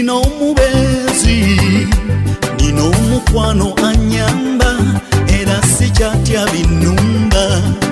nino omubezi nino omukwano anyamba era sikyatya binumba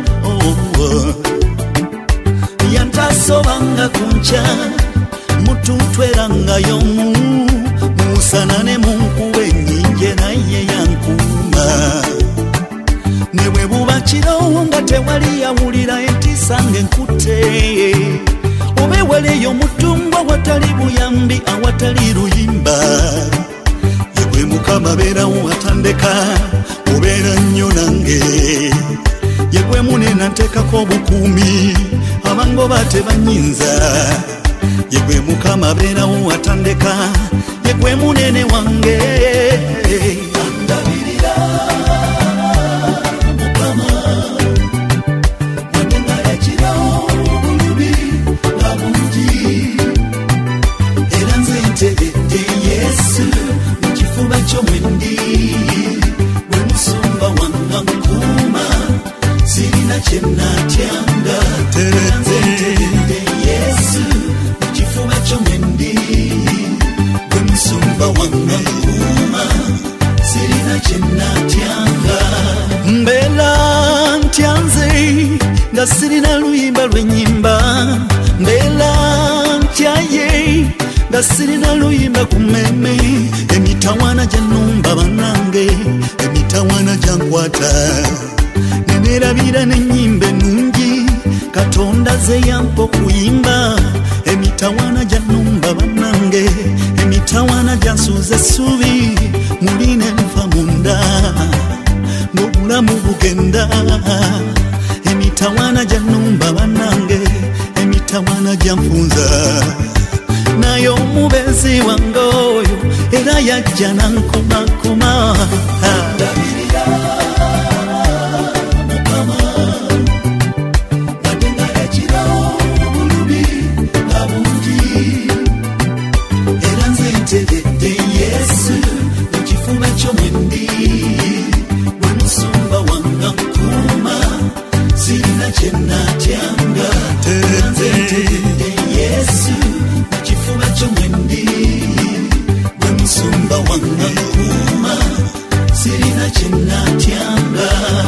yantasobanga kunca mututweranga yomu musana ne munkuba ennyingi naye yankuuma ne bwe buba kiro nga tewali yawulira entiisa ng'enkutte oba ewaleyo omutumba awatali buyambi awatali luyimba yegwe mukama beerawo atandeka obeera nnyo nange yegwe munena nteekako obukuumi abango batebanyinza yegwe mukama beerawo atandeka yegwe munene wange andabirira mukama wandenga ekiro obulubi nga bungi era nze ntegedde yesu mu kifuba ky'omwendi gwe musumba wanga nkuuma sirina kye nnatyanga era nze ntegedde yesu mu kifuba ky'omwendi gwe musumba wanga nkuuma sirina kye nnatyanga mbeera ntyanze nga sirina luyimba lw'ennyimba mbeera ntyaye nga sirina luyimba ku mmemme emitawaana gyannumba bannange emitawaana gyankwata neneerabira n'ennyimba ennungi katonda ze yampa okuyimba emitawaana gyannumba bannange emitawaana gyansuuza essuubi muli nenfa munda ng'obulamu bugenda emitawaana gyannumba bannange emitawaana gyanfunza naye omubezi wange oyo era yajja nankomakoma ndabirira mukama wadenga ekiro obulubi nga bungi era nze ntegedde yesu mu kifuba ky'omwendi gwe musumba wanga nkuuma sirina kye nnatyanga era nze ntegedde yesu mu kifuba ky'omwendi gwe musumba wanga nkuuma sirina kye nnatyanga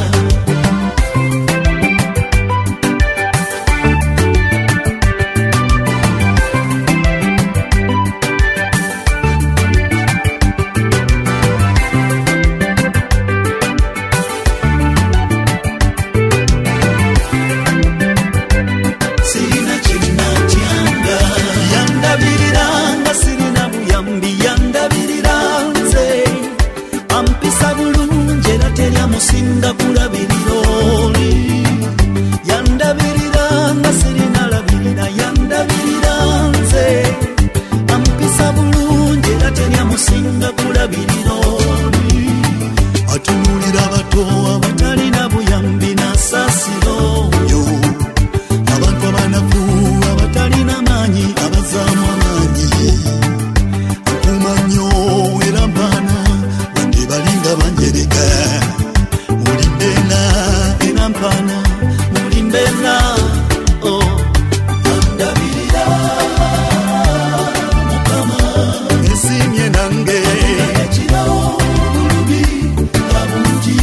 musinga kulabirira oli yandabirira nga sirina labirira yandabirira nze ampisa bulungi era terya musinga kulabirira oli atunulira abato abatalina buyambi n'asaasira oyo abantu abanafu abatalina maanyi abazaamu amaanyi akuuma nnyo era mbaana wande balinga banjereka Pana mulimbena andabirira mukama esimye nange ekiro obulubi nga bungi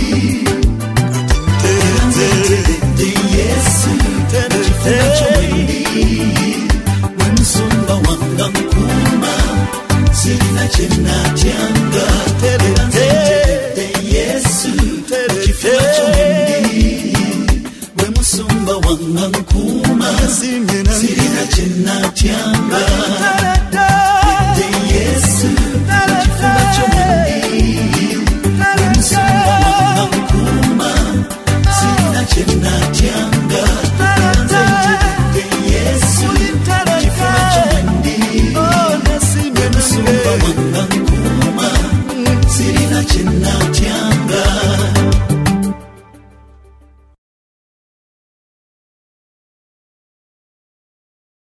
ntegedde yesu ekifuba ky'omwendi gwe musumba wanga nkuuma sirina kye nnatyanga era nze ntegedde yesu ekifuba ky'omwendi musumba wanga nkuuma sirina kye nnatyanga de yesu ekifuba ky'omwendi gwe musumba wanga nkuuma sirina kye nnatyanga nze ntegedde yesu ekifuba ky'omwendi gwe musumba wanga nkuuma sirina kye nnatyanga